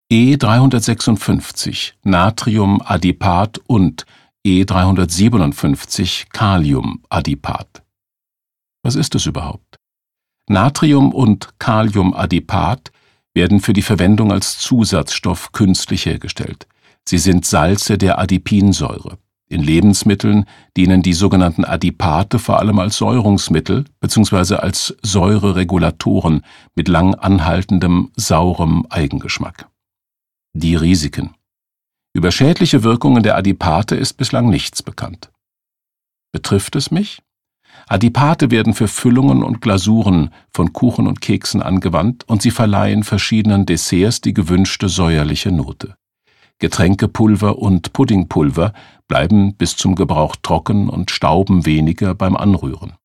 E356 Natriumadipat und E357 Kaliumadipat. Was ist es überhaupt? Natrium- und Kaliumadipat werden für die Verwendung als Zusatzstoff künstlich hergestellt. Sie sind Salze der Adipinsäure. In Lebensmitteln dienen die sogenannten Adipate vor allem als Säurungsmittel bzw. als Säureregulatoren mit lang anhaltendem, saurem Eigengeschmack. Die Risiken. Über schädliche Wirkungen der Adipate ist bislang nichts bekannt. Betrifft es mich? Adipate werden für Füllungen und Glasuren von Kuchen und Keksen angewandt und sie verleihen verschiedenen Desserts die gewünschte säuerliche Note. Getränkepulver und Puddingpulver bleiben bis zum Gebrauch trocken und stauben weniger beim Anrühren.